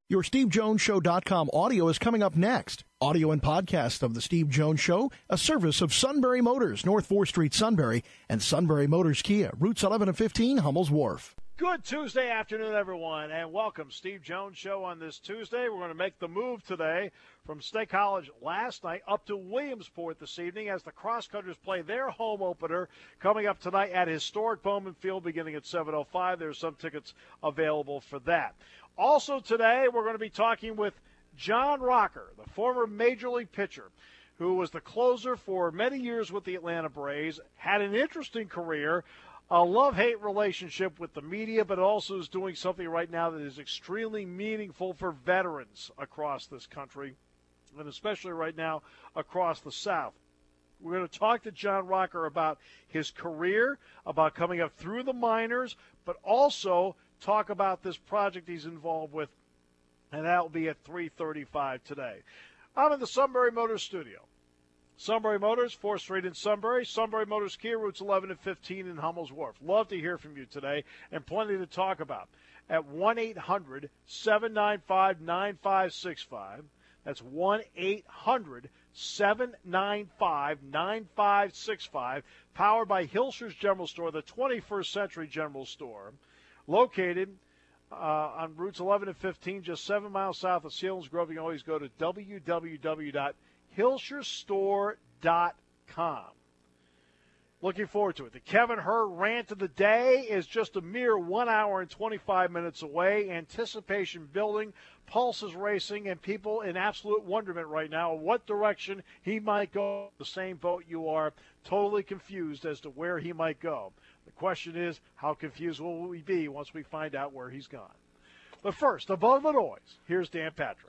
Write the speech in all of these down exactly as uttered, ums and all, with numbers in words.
Your Steve Jones Show dot com audio is coming up next. Audio and podcast of The Steve Jones Show, a service of Sunbury Motors, North fourth Street, Sunbury, and Sunbury Motors Kia, routes eleven and fifteen, Hummel's Wharf. Good Tuesday afternoon, everyone, and welcome. Steve Jones Show on this Tuesday. We're going to make the move today from State College last night up to Williamsport this evening as the Crosscutters play their home opener coming up tonight at historic Bowman Field beginning at seven oh five. There's some tickets available for that. Also today, we're going to be talking with John Rocker, the former Major League pitcher, who was the closer for many years with the Atlanta Braves, had an interesting career, a love-hate relationship with the media, but also is doing something right now that is extremely meaningful for veterans across this country, and especially right now across the South. We're going to talk to John Rocker about his career, about coming up through the minors, but also talk about this project he's involved with, and that will be at three thirty-five today. I'm in the Sunbury Motors studio. Sunbury Motors, fourth Street in Sunbury. Sunbury Motors Kia, routes eleven and fifteen in Hummel's Wharf. Love to hear from you today, and plenty to talk about. At one eight hundred seven nine five nine five six five. That's one eight hundred seven nine five nine five six five. Powered by Hilscher's General Store, the twenty-first century general store. Located uh, on routes eleven and fifteen, just seven miles south of Selinsgrove. You can always go to w w w dot hilscher store dot com. Looking forward to it. The Kevin Hur rant of the day is just a mere one hour and twenty-five minutes away. Anticipation building, pulses racing, and people in absolute wonderment right now what direction he might go. The same boat you are, totally confused as to where he might go. The question is, how confused will we be once we find out where he's gone? But first, above the noise, here's Dan Patrick.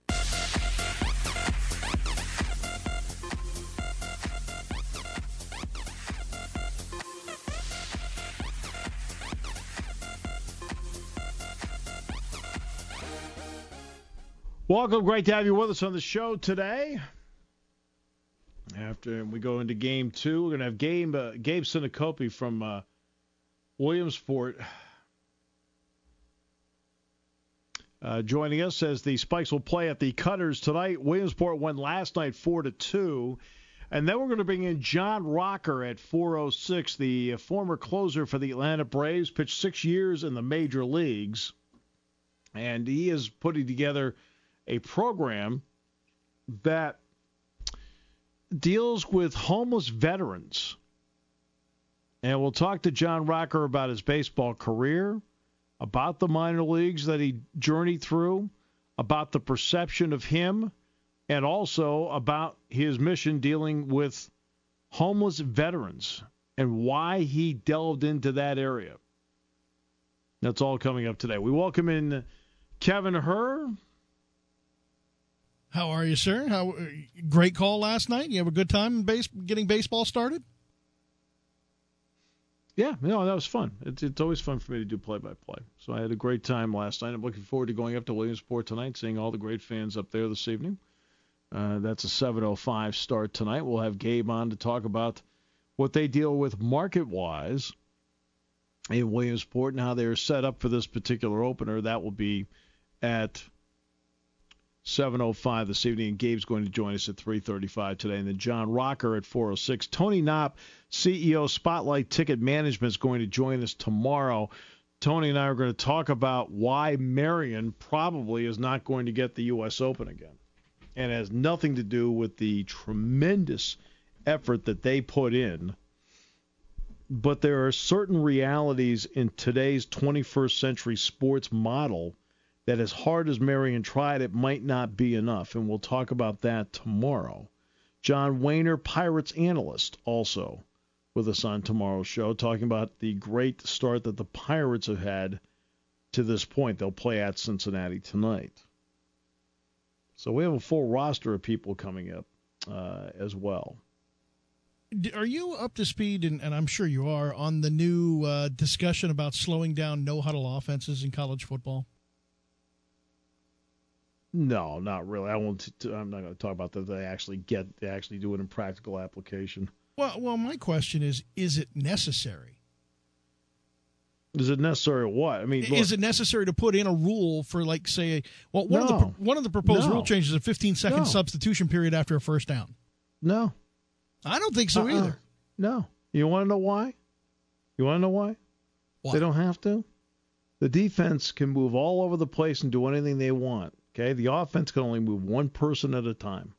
Welcome. Great to have you with us on the show today. After we go into game two, we're going to have Gabe, uh, Gabe Sinicopi from uh, Williamsport uh, joining us as the Spikes will play at the Cutters tonight. Williamsport won last night four to two. And then we're going to bring in John Rocker at four oh six, the former closer for the Atlanta Braves, pitched six years in the major leagues. And he is putting together a program that deals with homeless veterans. And we'll talk to John Rocker about his baseball career, about the minor leagues that he journeyed through, about the perception of him, and also about his mission dealing with homeless veterans and why he delved into that area. That's all coming up today. We welcome in Kevin Hur. How are you, sir? How great call last night. You have a good time base, getting baseball started? Yeah, no, that was fun. It's, it's always fun for me to do play-by-play. So I had a great time last night. I'm looking forward to going up to Williamsport tonight, seeing all the great fans up there this evening. Uh, that's a seven oh five start tonight. We'll have Gabe on to talk about what they deal with market-wise in Williamsport and how they're set up for this particular opener. That will be at seven oh five this evening, and Gabe's going to join us at three thirty-five today. And then John Rocker at four oh six. Tony Knopp, C E O, Spotlight Ticket Management, is going to join us tomorrow. Tony and I are going to talk about why Marion probably is not going to get the U S Open again. And it has nothing to do with the tremendous effort that they put in. But there are certain realities in today's twenty-first century sports model that as hard as Marion tried, it might not be enough. And we'll talk about that tomorrow. John Wehner, Pirates analyst, also with us on tomorrow's show, talking about the great start that the Pirates have had to this point. They'll play at Cincinnati tonight. So we have a full roster of people coming up uh, as well. Are you up to speed, and, and I'm sure you are, on the new uh, discussion about slowing down no-huddle offenses in college football? No, not really. I won't. T- I'm not going to talk about that. They actually get. They actually do it in practical application. Well, well, my question is: is it necessary? Is it necessary or what? I mean, look, is it necessary to put in a rule for, like, say, well, one no. of the one of the proposed no. rule changes is a fifteen second no. substitution period after a first down? No. I don't think so uh-uh. either. No. You want to know why? You want to know why? Why? They don't have to. The defense can move all over the place and do anything they want. Okay, the offense can only move one person at a time.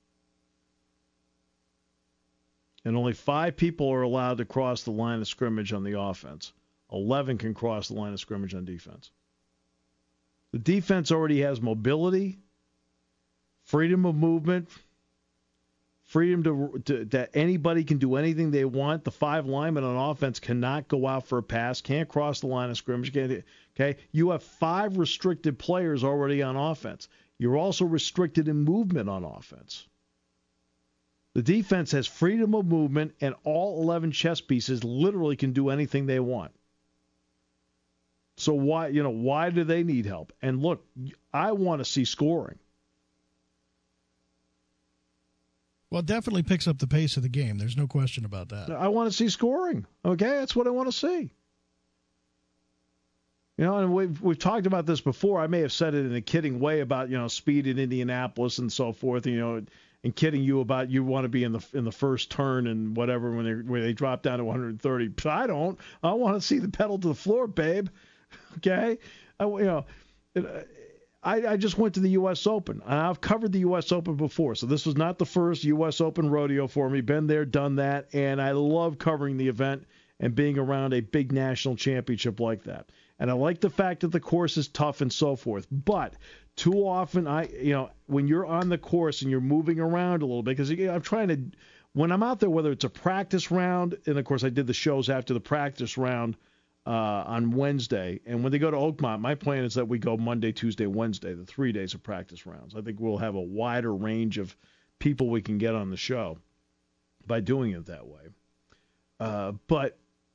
And only five people are allowed to cross the line of scrimmage on the offense. eleven can cross the line of scrimmage on defense. The defense already has mobility, freedom of movement, freedom to, to that anybody can do anything they want. The five linemen on offense cannot go out for a pass, can't cross the line of scrimmage. Can't, okay, you have five restricted players already on offense. You're also restricted in movement on offense. The defense has freedom of movement, and all eleven chess pieces literally can do anything they want. So why, you know, why do they need help? And look, I want to see scoring. Well, it definitely picks up the pace of the game. There's no question about that. I want to see scoring. Okay, that's what I want to see. You know, and we've we've talked about this before. I may have said it in a kidding way about, you know, speed in Indianapolis and so forth. You know, and kidding you about you want to be in the in the first turn and whatever when they when they drop down to one hundred thirty. But I don't. I want to see the pedal to the floor, babe. Okay, I, you know, it, I, I just went to the U S Open, and I've covered the U S Open before, so this was not the first U S Open rodeo for me. Been there, done that, and I love covering the event and being around a big national championship like that. And I like the fact that the course is tough and so forth. But too often, I, you know, when you're on the course and you're moving around a little bit, because I'm trying to, when I'm out there, whether it's a practice round, and of course I did the shows after the practice round uh, on Wednesday, and when they go to Oakmont, my plan is that we go Monday, Tuesday, Wednesday, the three days of practice rounds. I think we'll have a wider range of people we can get on the show by doing it that way. Uh, but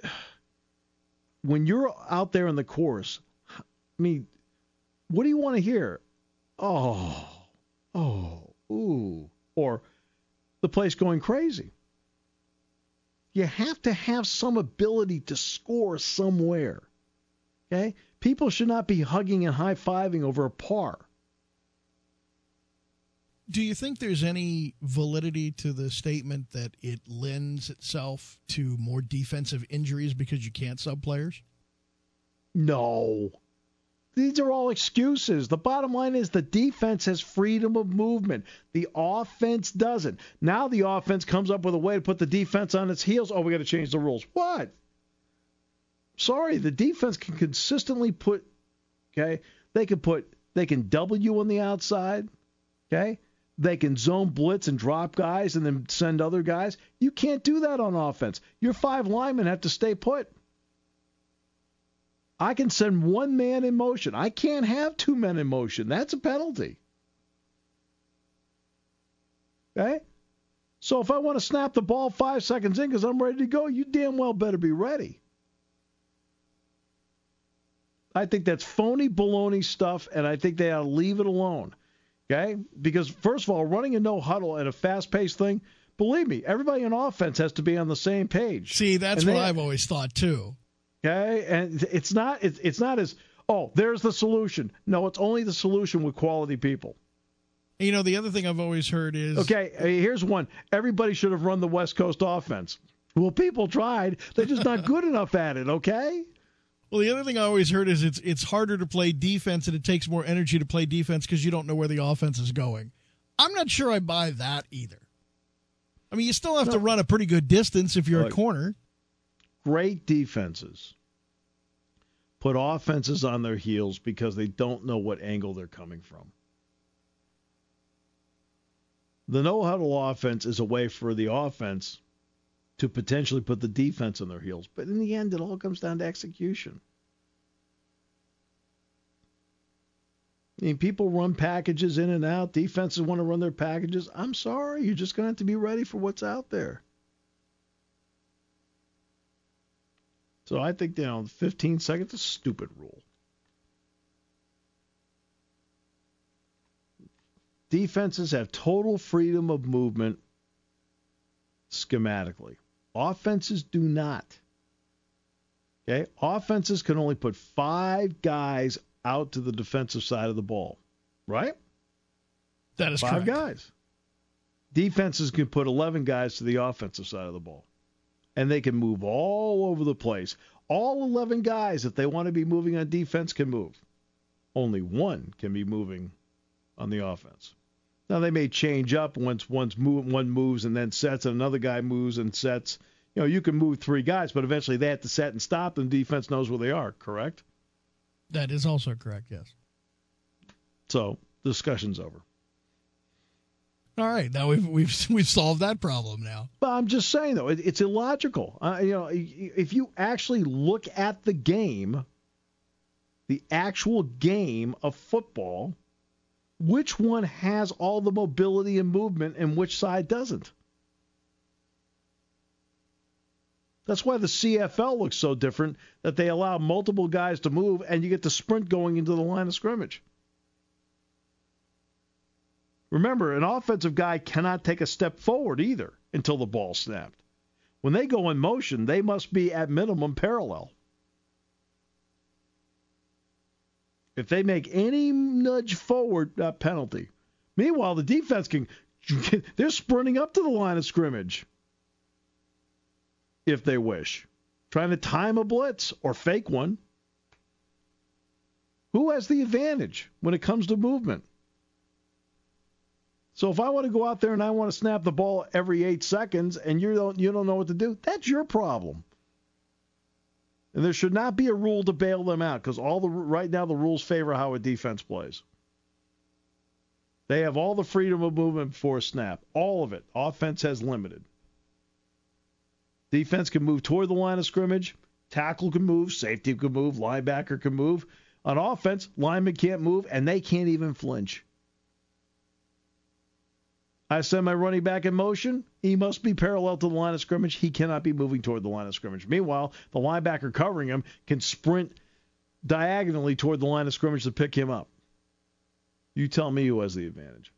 when you're out there in the course, I mean, what do you want to hear? Oh, oh, ooh, or the place going crazy. You have to have some ability to score somewhere. Okay? People should not be hugging and high-fiving over a par. Do you think there's any validity to the statement that it lends itself to more defensive injuries because you can't sub players? No. These are all excuses. The bottom line is the defense has freedom of movement. The offense doesn't. Now the offense comes up with a way to put the defense on its heels. Oh, we got to change the rules. What? Sorry, the defense can consistently put, okay, they can put, they can double you on the outside, okay? They can zone blitz and drop guys and then send other guys. You can't do that on offense. Your five linemen have to stay put. I can send one man in motion. I can't have two men in motion. That's a penalty. Okay? So if I want to snap the ball five seconds in because I'm ready to go, you damn well better be ready. I think that's phony baloney stuff, and I think they ought to leave it alone. Okay? Because, first of all, running a no-huddle at a fast-paced thing, believe me, everybody on offense has to be on the same page. See, that's and what they, I've always thought, too. Okay, and it's not it's, it's not as, oh, there's the solution. No, it's only the solution with quality people. You know, the other thing I've always heard is... Okay, here's one. Everybody should have run the West Coast offense. Well, people tried. They're just not good enough at it, okay? Well, the other thing I always heard is it's it's harder to play defense and it takes more energy to play defense because you don't know where the offense is going. I'm not sure I buy that either. I mean, you still have no. to run a pretty good distance if you're Look, a corner. Great defenses put offenses on their heels because they don't know what angle they're coming from. The no-huddle offense is a way for the offense to potentially put the defense on their heels. But in the end, it all comes down to execution. I mean, people run packages in and out. Defenses want to run their packages. I'm sorry. You're just going to have to be ready for what's out there. So I think, you know, fifteen seconds is a stupid rule. Defenses have total freedom of movement schematically. Offenses do not. Okay? Offenses can only put five guys out to the defensive side of the ball, right? That is five correct. guys. Defenses can put eleven guys to the offensive side of the ball, and they can move all over the place. All eleven guys, if they want to be moving on defense, can move. Only one can be moving on the offense. Now, they may change up once one's move, one moves and then sets, and another guy moves and sets. You know, you can move three guys, but eventually they have to set and stop, and defense knows where they are, correct? That is also correct, yes. So, discussion's over. All right, now we've we've we've solved that problem now. But I'm just saying, though, it, it's illogical. Uh, you know, if you actually look at the game, the actual game of football, which one has all the mobility and movement and which side doesn't? That's why the C F L looks so different, that they allow multiple guys to move and you get the sprint going into the line of scrimmage. Remember, an offensive guy cannot take a step forward either until the ball's snapped. When they go in motion, they must be at minimum parallel. If they make any nudge forward, uh, penalty. Meanwhile, the defense can, they're sprinting up to the line of scrimmage if they wish, trying to time a blitz or fake one. Who has the advantage when it comes to movement? So if I want to go out there and I want to snap the ball every eight seconds and you don't you don't know what to do, that's your problem. And there should not be a rule to bail them out, because all the right now the rules favor how a defense plays. They have all the freedom of movement before a snap, all of it. Offense has limited. Defense can move toward the line of scrimmage. Tackle can move. Safety can move. Linebacker can move. On offense, linemen can't move, and they can't even flinch. I send my running back in motion. He must be parallel to the line of scrimmage. He cannot be moving toward the line of scrimmage. Meanwhile, the linebacker covering him can sprint diagonally toward the line of scrimmage to pick him up. You tell me who has the advantage.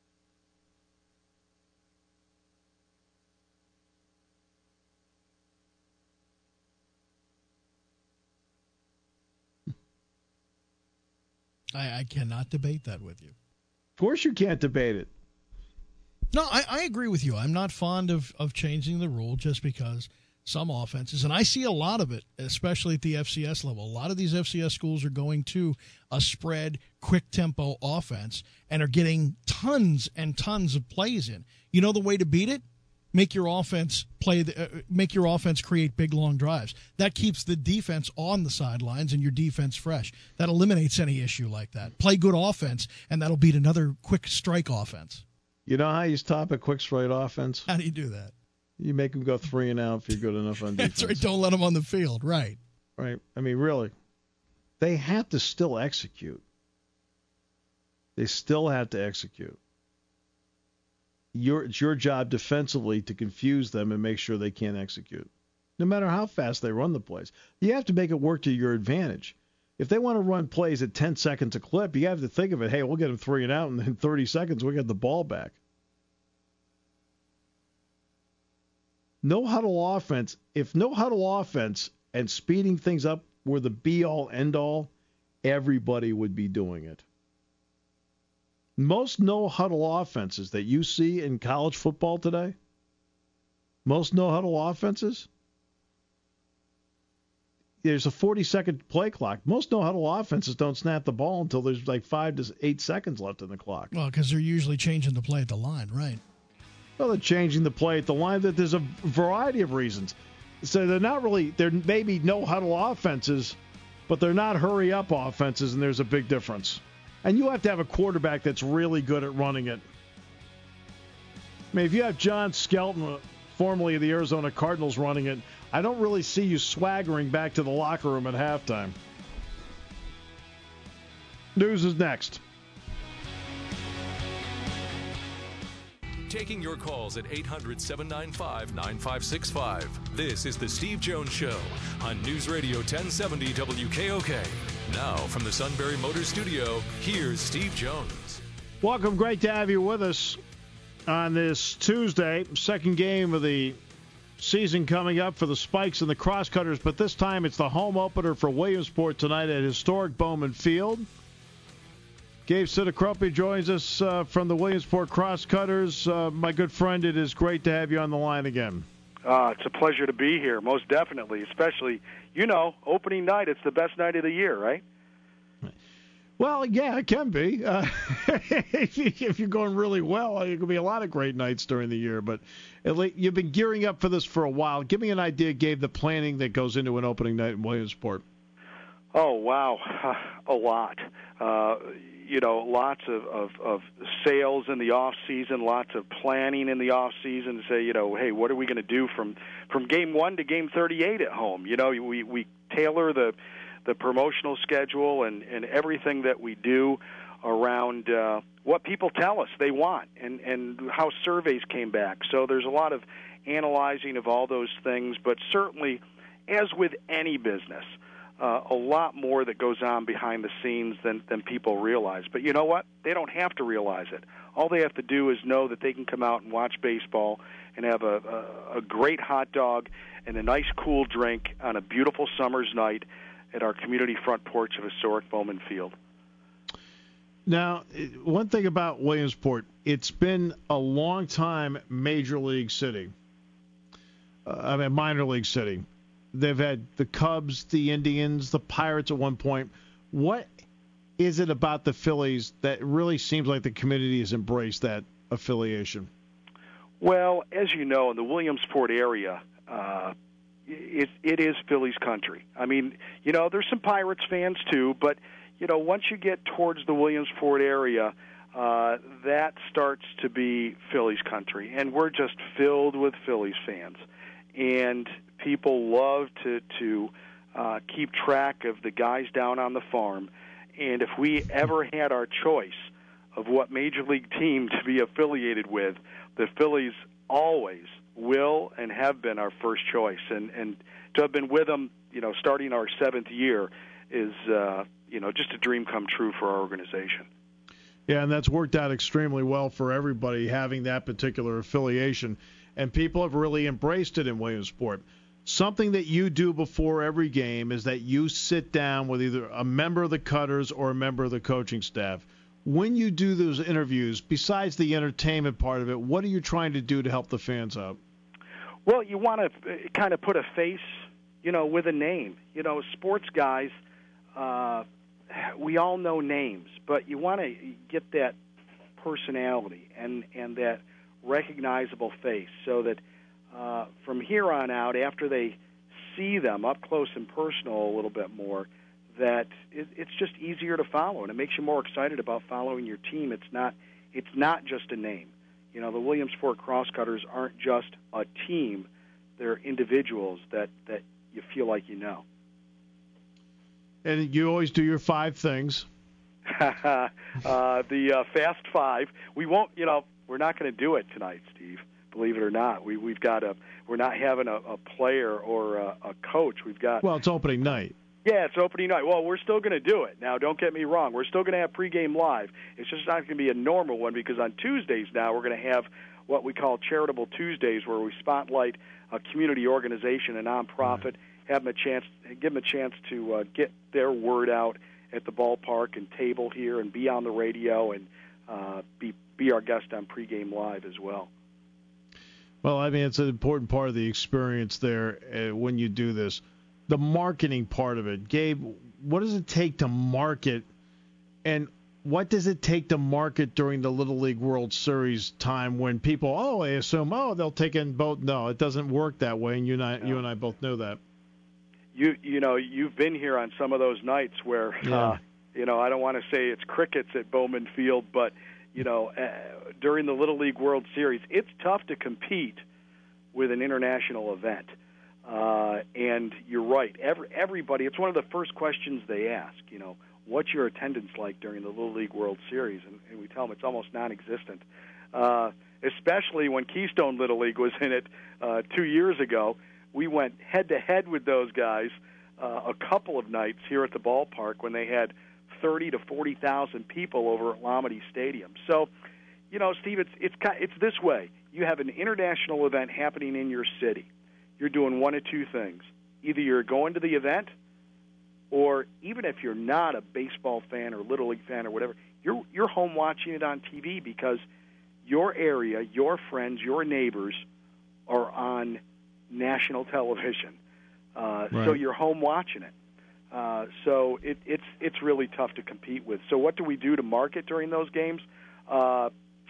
I, I cannot debate that with you. Of course you can't debate it. No, I, I agree with you. I'm not fond of, of changing the rule just because some offenses, and I see a lot of it, especially at the F C S level. A lot of these F C S schools are going to a spread, quick-tempo offense and are getting tons and tons of plays in. You know the way to beat it? Make your offense play. The, uh, make your offense create big, long drives. That keeps the defense on the sidelines and your defense fresh. That eliminates any issue like that. Play good offense, and that'll beat another quick strike offense. You know how you stop a quick straight offense? How do you do that? You make them go three and out if you're good enough on defense. That's right. Don't let them on the field. Right. Right. I mean, really, they have to still execute. They still have to execute. Your, it's your job defensively to confuse them and make sure they can't execute, no matter how fast they run the plays. You have to make it work to your advantage. If they want to run plays at ten seconds a clip, you have to think of it, hey, we'll get them three and out, and in thirty seconds we'll get the ball back. No huddle offense, if no huddle offense and speeding things up were the be-all, end-all, everybody would be doing it. Most no-huddle offenses that you see in college football today, most no-huddle offenses, there's a forty-second play clock. Most no-huddle offenses don't snap the ball until there's like five to eight seconds left in the clock. Well, because they're usually changing the play at the line, right? Well, they're changing the play at the line. That there's a variety of reasons. So they're not really, they're maybe no-huddle offenses, but they're not hurry-up offenses, and there's a big difference. And you have to have a quarterback that's really good at running it. I mean, if you have John Skelton, formerly of the Arizona Cardinals, running it, I don't really see you swaggering back to the locker room at halftime. News is next. Taking your calls at eight hundred, seven nine five, nine five six five. This is The Steve Jones Show on News Radio ten seventy W K O K. Now, from the Sunbury Motors Studio, here's Steve Jones. Welcome. Great to have you with us on this Tuesday, second game of the season coming up for the Spikes and the Crosscutters, but this time it's the home opener for Williamsport tonight at historic Bowman Field. Gabe Sidicropi joins us uh, from the Williamsport Crosscutters. Uh, my good friend, it is great to have you on the line again. Uh, it's a pleasure to be here, most definitely, especially, you know, opening night. It's the best night of the year, right? Well, yeah, it can be. Uh, if you're going really well, it could be a lot of great nights during the year. But at least you've been gearing up for this for a while. Give me an idea, Gabe, the planning that goes into an opening night in Williamsport. Oh, wow, a lot. Uh, you know, lots of, of, of sales in the off season, lots of planning in the off season to say, you know, hey, what are we going to do from, from game one to game thirty-eight at home? You know, we, we tailor the the promotional schedule and, and everything that we do around uh, what people tell us they want and, and how surveys came back. So there's a lot of analyzing of all those things, but certainly, as with any business, uh, a lot more that goes on behind the scenes than, than people realize. But you know what? They don't have to realize it. All they have to do is know that they can come out and watch baseball and have a, a, a great hot dog and a nice cool drink on a beautiful summer's night at our community front porch of historic Bowman Field. Now, one thing about Williamsport, it's been a long time major league city. Uh, I mean, minor league city. They've had the Cubs, the Indians, the Pirates at one point. What is it about the Phillies that really seems like the community has embraced that affiliation? Well, as you know, in the Williamsport area, uh, It, it is Phillies country. I mean, you know, there's some Pirates fans too, but, you know, once you get towards the Williamsport area, uh, that starts to be Phillies country. And we're just filled with Phillies fans. And people love to, to uh, keep track of the guys down on the farm. And if we ever had our choice of what major league team to be affiliated with, the Phillies always will and have been our first choice, and and to have been with them, you know, starting our seventh year is, uh, you know, just a dream come true for our organization. Yeah, and that's worked out extremely well for everybody having that particular affiliation, and people have really embraced it in Williamsport. Something that you do before every game is that you sit down with either a member of the Cutters or a member of the coaching staff. When you do those interviews, besides the entertainment part of it, what are you trying to do to help the fans out? Well, you want to kind of put a face, you know, with a name. You know, sports guys, uh, we all know names, but you want to get that personality and, and that recognizable face so that uh, from here on out, after they see them up close and personal a little bit more, that it, it's just easier to follow, and it makes you more excited about following your team. It's not, it's not just a name. You know, the Williamsport Crosscutters aren't just a team; they're individuals that, that you feel like you know. And you always do your five things. uh, the uh, Fast Five. We won't. You know, we're not going to do it tonight, Steve. Believe it or not, we we've got a. We're not having a, a player or a, a coach. We've got. Well, it's opening night. Yeah, it's opening night. Well, we're still going to do it. Now, don't get me wrong. We're still going to have pregame live. It's just not going to be a normal one because on Tuesdays now we're going to have what we call Charitable Tuesdays, where we spotlight a community organization, a nonprofit, right. have them a chance, give them a chance to uh, get their word out at the ballpark and table here and be on the radio and uh, be be our guest on pregame live as well. Well, I mean, it's an important part of the experience there uh, when you do this. The marketing part of it. Gabe, what does it take to market, and what does it take to market during the Little League World Series time when people, oh, I assume, oh, they'll take in both. No, it doesn't work that way, and you and I, no. you and I both know that. You you know, you've been here on some of those nights where, yeah. uh, you know, I don't want to say it's crickets at Bowman Field, but, you know, uh, during the Little League World Series, it's tough to compete with an international event. Uh, and you're right. Every, everybody, it's one of the first questions they ask, you know, what's your attendance like during the Little League World Series? And, and we tell them it's almost non-existent, uh, especially when Keystone Little League was in it uh, two years ago. We went head-to-head with those guys uh, a couple of nights here at the ballpark when they had thirty to forty thousand people over at Lamade Stadium. So, you know, Steve, it's, it's, it's this way. You have an international event happening in your city. you're doing one of two things. Either you're going to the event, or even if you're not a baseball fan or Little League fan or whatever, you're you're home watching it on T V because your area, your friends, your neighbors are on national television. Uh, right. So you're home watching it. Uh, so it, it's it's really tough to compete with. So what do we do to market during those games? Uh,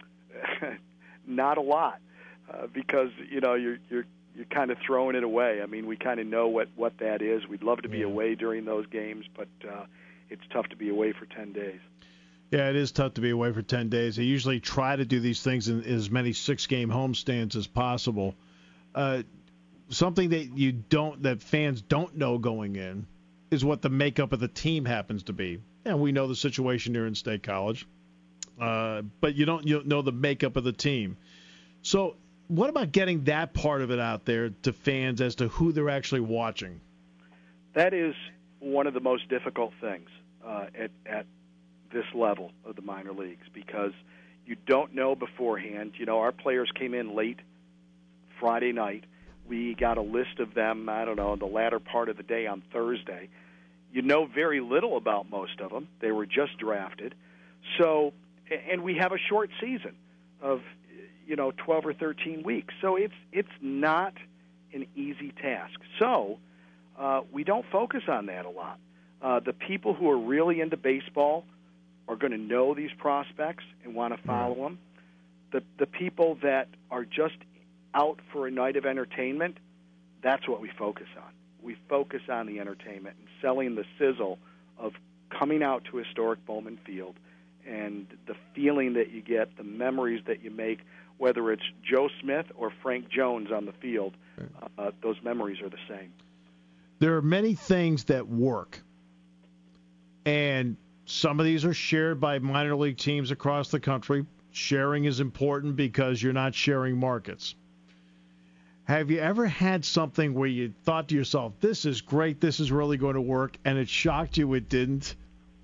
not a lot, uh, because you know you're you're you're kind of throwing it away. I mean, we kind of know what, what that is. We'd love to be yeah. away during those games, but uh, it's tough to be away for ten days. Yeah, it is tough to be away for ten days. They usually try to do these things in as many six-game homestands as possible. Uh, something that you don't, that fans don't know going in, is what the makeup of the team happens to be. And we know the situation here in State College, uh, but you don't, you don't know the makeup of the team. So, what about getting that part of it out there to fans as to who they're actually watching? That is one of the most difficult things uh, at at this level of the minor leagues, because you don't know beforehand. You know, our players came in late Friday night. We got a list of them, I don't know, in the latter part of the day on Thursday. You know very little about most of them. They were just drafted. So, and we have a short season of, you know, twelve or thirteen weeks. So it's it's not an easy task. So uh, we don't focus on that a lot. Uh, the people who are really into baseball are going to know these prospects and want to follow them. The the people that are just out for a night of entertainment, that's what we focus on. We focus on the entertainment and selling the sizzle of coming out to historic Bowman Field and the feeling that you get, the memories that you make, whether it's Joe Smith or Frank Jones on the field, uh, those memories are the same. There are many things that work, and some of these are shared by minor league teams across the country. Sharing is important because you're not sharing markets. Have you ever had something where you thought to yourself, this is great, this is really going to work, and it shocked you it didn't?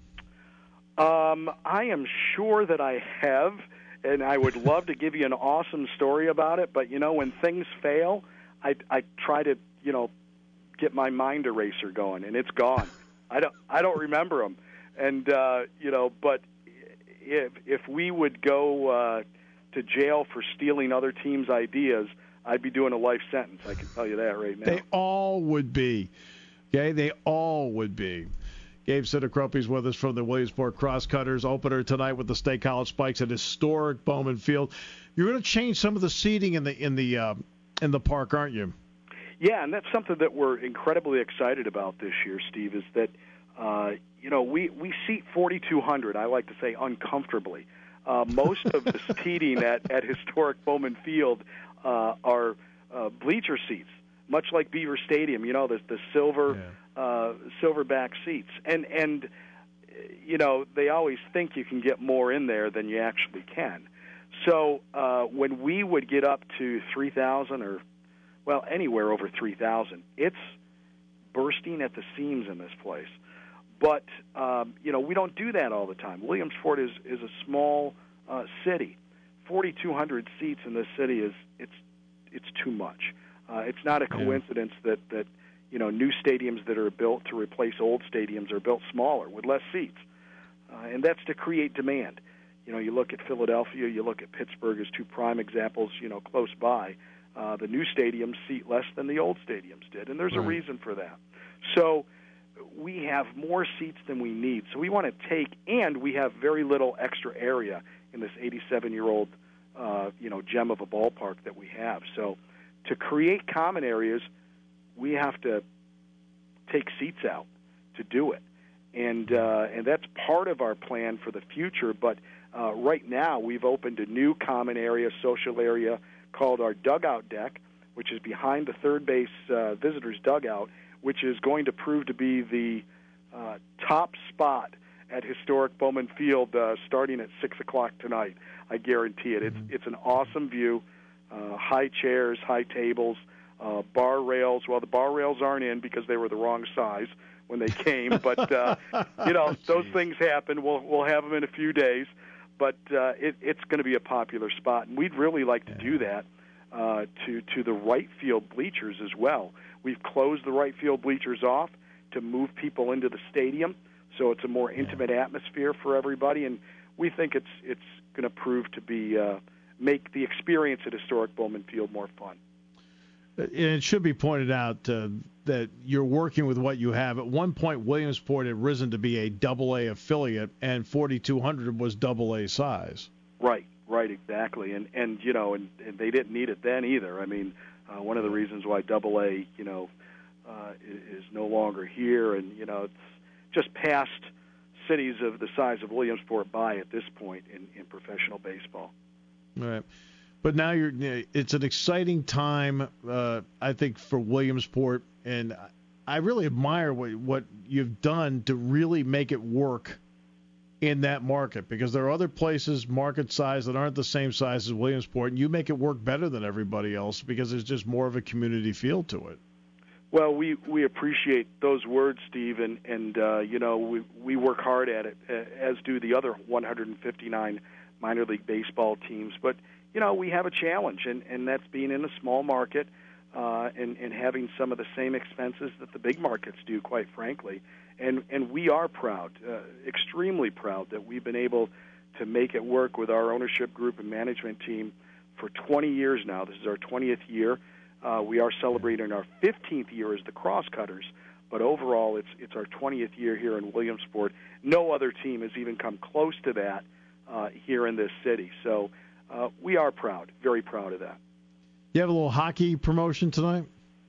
Um, I am sure that I have, and I would love to give you an awesome story about it, but, you know, when things fail, I, I try to, you know, get my mind eraser going, and it's gone. I don't I don't remember them. And, uh, you know, but if if we would go uh, to jail for stealing other teams' ideas, I'd be doing a life sentence. I can tell you that right now. They all would be. Okay, they all would be. Gabe Sidocropi's with us from the Williamsport Crosscutters. Opener tonight with the State College Spikes at historic Bowman Field. You're going to change some of the seating in the in the uh, in the park, aren't you? Yeah, and that's something that we're incredibly excited about this year, Steve, is that, uh, you know, we, we seat forty-two hundred, I like to say uncomfortably. Uh, most of the seating at, at historic Bowman Field uh, are uh, bleacher seats, much like Beaver Stadium, you know, the, the silver yeah. uh, silverback seats. And, and, you know, they always think you can get more in there than you actually can. So uh, when we would get up to three thousand or well, anywhere over three thousand. It's bursting at the seams in this place. But, um, you know, we don't do that all the time. Williamsport is, is a small uh, city. forty-two hundred seats in this city is it's it's too much. Uh, it's not a coincidence yeah. that, that, you know, new stadiums that are built to replace old stadiums are built smaller with less seats. Uh, and that's to create demand. You know, you look at Philadelphia, you look at Pittsburgh as two prime examples, you know, close by. Uh, the new stadiums seat less than the old stadiums did, and there's right. a reason for that. So we have more seats than we need. So we want to take, and we have very little extra area in this eighty-seven-year-old, uh, you know, gem of a ballpark that we have. So to create common areas, we have to take seats out to do it, and uh, and that's part of our plan for the future. But uh, right now, we've opened a new common area, social area, called our dugout deck, which is behind the third base uh, visitors' dugout, which is going to prove to be the uh, top spot at historic Bowman Field uh, starting at six o'clock tonight. I guarantee it. It's, it's an awesome view, uh, high chairs, high tables, uh, bar rails. Well, the bar rails aren't in because they were the wrong size when they came, but, uh, you know, those things happen. We'll, we'll have them in a few days. But uh, it, it's going to be a popular spot, and we'd really like to do that uh, to to the right field bleachers as well. We've closed the right field bleachers off to move people into the stadium, so it's a more intimate atmosphere for everybody, and we think it's it's going to prove to be uh, make the experience at historic Bowman Field more fun. And it should be pointed out uh, that you're working with what you have. At one point, Williamsport had risen to be a double A affiliate, and forty-two hundred was double A size. Right, right, exactly. And, and you know, and, and they didn't need it then either. I mean, uh, one of the reasons why double A, you know, uh, is, is no longer here, and, you know, it's just past cities of the size of Williamsport by at this point in, in professional baseball. All right. But now you're, it's an exciting time, uh, I think, for Williamsport, and I really admire what, what you've done to really make it work in that market, because there are other places market size that aren't the same size as Williamsport, and you make it work better than everybody else because there's just more of a community feel to it. Well, we, we appreciate those words, Steve, and, and uh, you know, we, we work hard at it, as do the other one hundred fifty-nine minor league baseball teams. But, you know, we have a challenge, and, and that's being in a small market uh, and, and having some of the same expenses that the big markets do, quite frankly. And, and we are proud, uh, extremely proud, that we've been able to make it work with our ownership group and management team for twenty years now. This is our twentieth year. Uh, we are celebrating our fifteenth year as the Crosscutters, but overall it's it's our twentieth year here in Williamsport. No other team has even come close to that uh, here in this city. So uh, we are proud, very proud of that. You have a little hockey promotion tonight?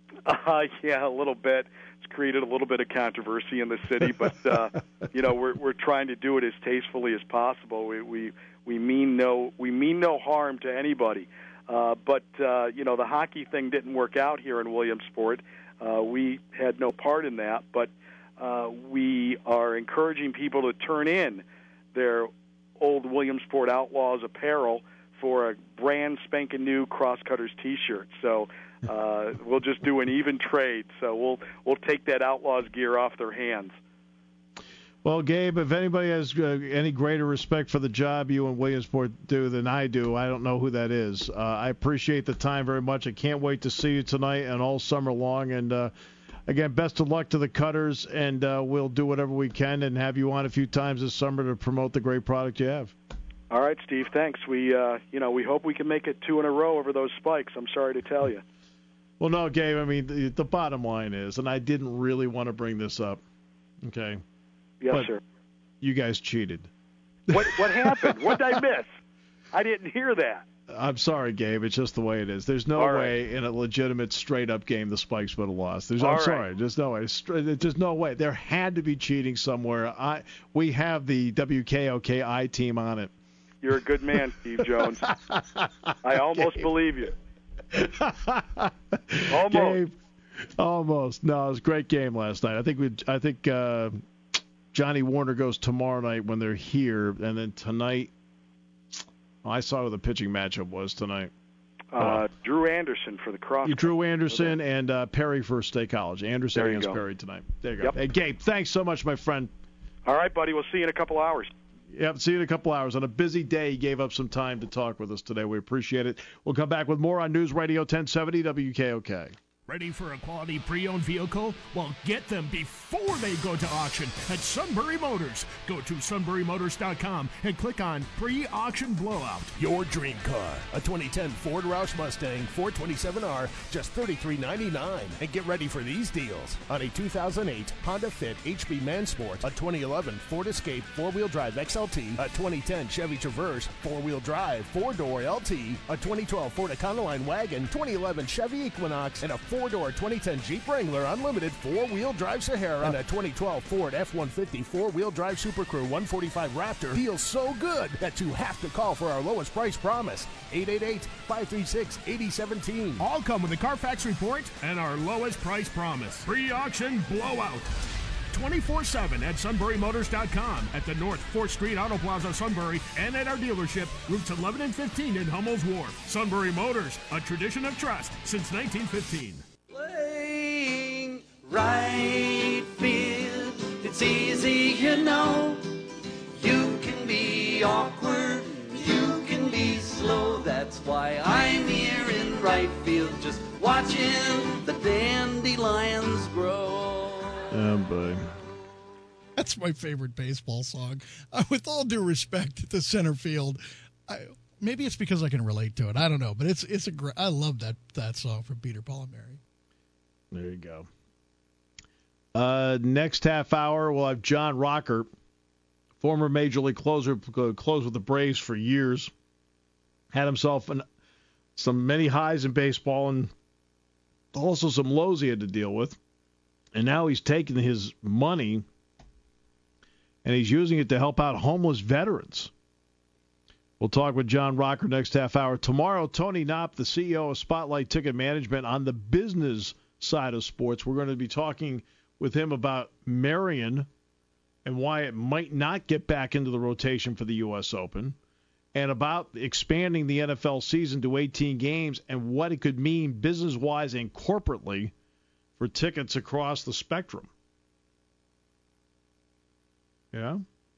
Uh, yeah, a little bit. It's created a little bit of controversy in the city, but uh, you know, we're we're trying to do it as tastefully as possible. We we we mean no we mean no harm to anybody. Uh, but uh, you know, the hockey thing didn't work out here in Williamsport. Uh, we had no part in that, but uh, we are encouraging people to turn in their old Williamsport Outlaws apparel for a brand spanking new Crosscutters T-shirt. So uh, we'll just do an even trade. So we'll we'll take that Outlaws gear off their hands. Well, Gabe, if anybody has uh, any greater respect for the job you and Williamsport do than I do, I don't know who that is. Uh, I appreciate the time very much. I can't wait to see you tonight and all summer long. And, uh, again, best of luck to the Cutters, and uh, we'll do whatever we can and have you on a few times this summer to promote the great product you have. All right, Steve, thanks. We, uh, you know, we hope we can make it two in a row over those spikes. I'm sorry to tell you. Well, no, Gabe, I mean, the, the bottom line is, and I didn't really want to bring this up, okay? Yes, but sir. You guys cheated. What what happened? What did I miss? I didn't hear that. I'm sorry, Gabe. It's just the way it is. There's no All way right. in a legitimate, straight-up game the Spikes would have lost. There's, All I'm right. sorry. There's no way. There's no way. There had to be cheating somewhere. I we have the W K O K I team on it. You're a good man, Steve Jones. I almost Gabe. believe you. Almost. Gabe, almost. No, it was a great game last night. I think we. I think uh, Johnny Warner goes tomorrow night when they're here, and then tonight. Well, I saw who the pitching matchup was tonight. Uh, Drew Anderson for the Cross. Drew Anderson and uh, Perry for State College. Anderson There you against go. Perry tonight. There you go. Yep. Hey, Gabe, thanks so much, my friend. All right, buddy. We'll see you in a couple hours. Yep, see you in a couple hours. On a busy day, he gave up some time to talk with us today. We appreciate it. We'll come back with more on News Radio ten seventy W K O K. Ready for a quality pre-owned vehicle? Well, get them before they go to auction at Sunbury Motors. Go to sunbury motors dot com and click on Pre-Auction Blowout. Your dream car. A twenty ten Ford Roush Mustang four twenty-seven R, just thirty-three ninety-nine. And get ready for these deals on a two thousand eight Honda Fit H B Mansport, a twenty eleven Ford Escape four-wheel drive X L T, a twenty ten Chevy Traverse four-wheel drive four-door L T, a twenty twelve Ford Econoline Wagon, twenty eleven Chevy Equinox, and a four-door twenty ten Jeep Wrangler Unlimited four-wheel drive Sahara, and a twenty twelve Ford F one fifty four-wheel drive Super Crew one forty-five Raptor. Deals so good that you have to call for our lowest price promise. eight eight eight, five three six, eight zero one seven. All come with a Carfax report and our lowest price promise. Pre-auction blowout. twenty-four seven at sunbury motors dot com, at the North fourth Street Auto Plaza, Sunbury, and at our dealership, routes eleven and fifteen in Hummel's Wharf. Sunbury Motors, a tradition of trust since nineteen fifteen. Playing right field, it's easy, you know. You can be awkward, you can be slow. That's why I'm here in right right field, just watching the dandelions grow. Oh, boy. That's my favorite baseball song. Uh, with all due respect to center field, I, maybe it's because I can relate to it. I don't know, but it's it's a great. I love that that song from Peter, Paul, and Mary. There you go. Uh, next half hour, we'll have John Rocker, former Major League closer, closed with the Braves for years. Had himself an, some many highs in baseball and also some lows he had to deal with. And now he's taking his money and he's using it to help out homeless veterans. We'll talk with John Rocker next half hour. Tomorrow, Tony Knopp, the C E O of Spotlight Ticket Management, on the business side of sports. We're going to be talking with him about Marion and why it might not get back into the rotation for the U S Open, and about expanding the N F L season to eighteen games and what it could mean business-wise and corporately for tickets across the spectrum. Yeah?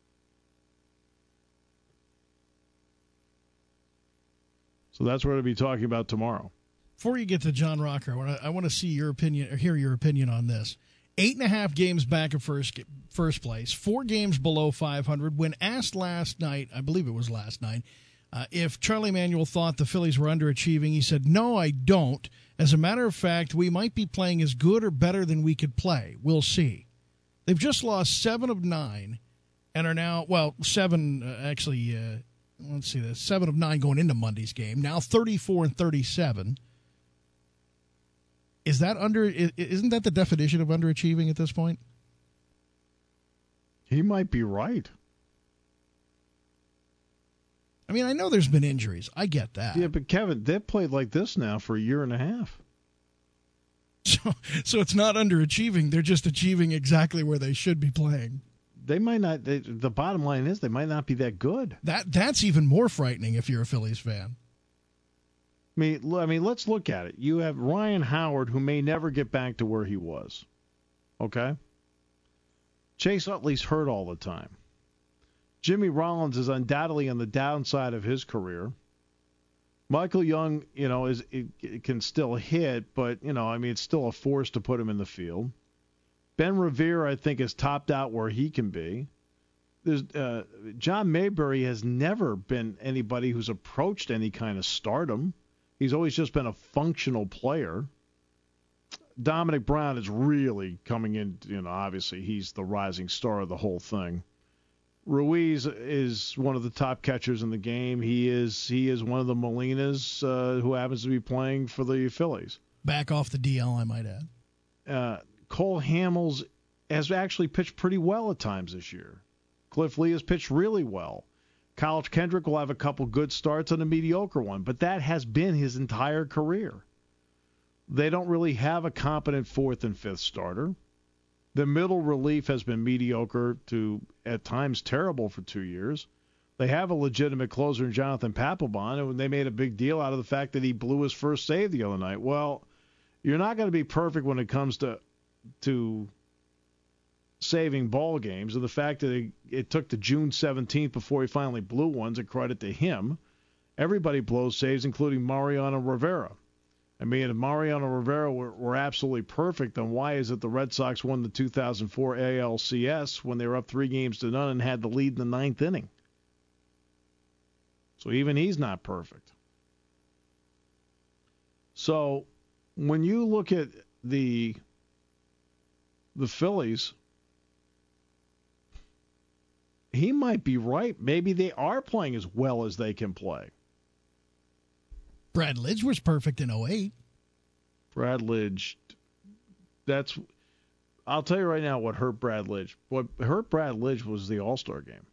So that's what we're going to be talking about tomorrow. Before you get to John Rocker, I want to I want to see your opinion or hear your opinion on this. Eight and a half games back of first first place, four games below five hundred. When asked last night, I believe it was last night, uh, if Charlie Manuel thought the Phillies were underachieving, he said, "No, I don't. As a matter of fact, we might be playing as good or better than we could play. We'll see." They've just lost seven of nine, and are now well seven uh, actually. Uh, let's see this seven of nine going into Monday's game. Now thirty-four and thirty-seven. Is that under? Isn't that the definition of underachieving at this point? He might be right. I mean, I know there's been injuries. I get that. Yeah, but Kevin, they've played like this now for a year and a half. So, so it's not underachieving. They're just achieving exactly where they should be playing. They might not. They, the bottom line is they might not be that good. That that's even more frightening if you're a Phillies fan. I mean, I mean, let's look at it. You have Ryan Howard, who may never get back to where he was. Okay? Chase Utley's hurt all the time. Jimmy Rollins is undoubtedly on the downside of his career. Michael Young, you know, is it, it can still hit, but, you know, I mean, it's still a force to put him in the field. Ben Revere, I think, is topped out where he can be. There's uh, John Mayberry has never been anybody who's approached any kind of stardom. He's always just been a functional player. Dominic Brown is really coming in, you know, obviously he's the rising star of the whole thing. Ruiz is one of the top catchers in the game. He is he is one of the Molinas uh, who happens to be playing for the Phillies. Back off the D L, I might add. Uh, Cole Hamels has actually pitched pretty well at times this year. Cliff Lee has pitched really well. Kyle Kendrick will have a couple good starts and a mediocre one, but that has been his entire career. They don't really have a competent fourth and fifth starter. The middle relief has been mediocre to, at times, terrible for two years. They have a legitimate closer in Jonathan Papelbon, and they made a big deal out of the fact that he blew his first save the other night. Well, you're not going to be perfect when it comes to to saving ball games, and the fact that it, it took to June seventeenth before he finally blew one's a credit to him. Everybody blows saves, including Mariano Rivera. I mean, if Mariano Rivera were, were absolutely perfect, then why is it the Red Sox won the two thousand four A L C S when they were up three games to none and had the lead in the ninth inning? So even he's not perfect. So when you look at the the Phillies, he might be right. Maybe they are playing as well as they can play. Brad Lidge was perfect in oh eight. Brad Lidge, that's, I'll tell you right now what hurt Brad Lidge. What hurt Brad Lidge was the All-Star game.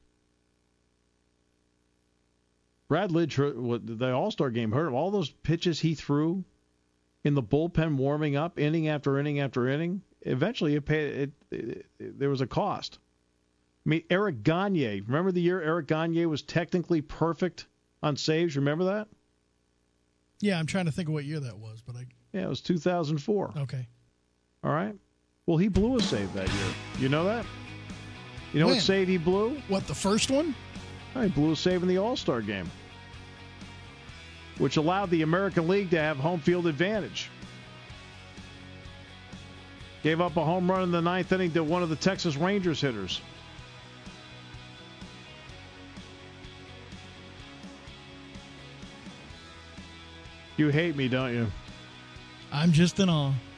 Brad Lidge, hurt, the All-Star game hurt him. All those pitches he threw in the bullpen warming up, inning after inning after inning, eventually it paid, it, it, it, there was a cost. I mean, Eric Gagne, remember the year Eric Gagne was technically perfect on saves? Remember that? Yeah, I'm trying to think of what year that was, but I. Yeah, it was two thousand four. Okay. All right. Well, he blew a save that year. You know that? You know when? What save he blew? What, the first one? Oh, he blew a save in the All-Star game. which allowed the American League to have home field advantage. Gave up a home run in the ninth inning to one of the Texas Rangers hitters. You hate me, don't you? I'm just in awe.